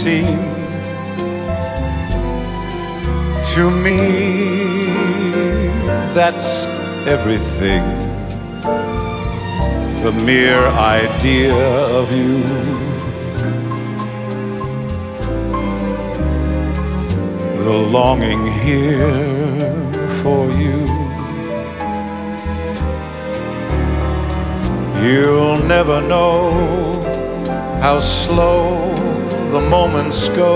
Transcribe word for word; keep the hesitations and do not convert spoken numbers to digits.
seem to me that's everything. The mere idea of you, the longing here for you. You'll never know how slow the moments go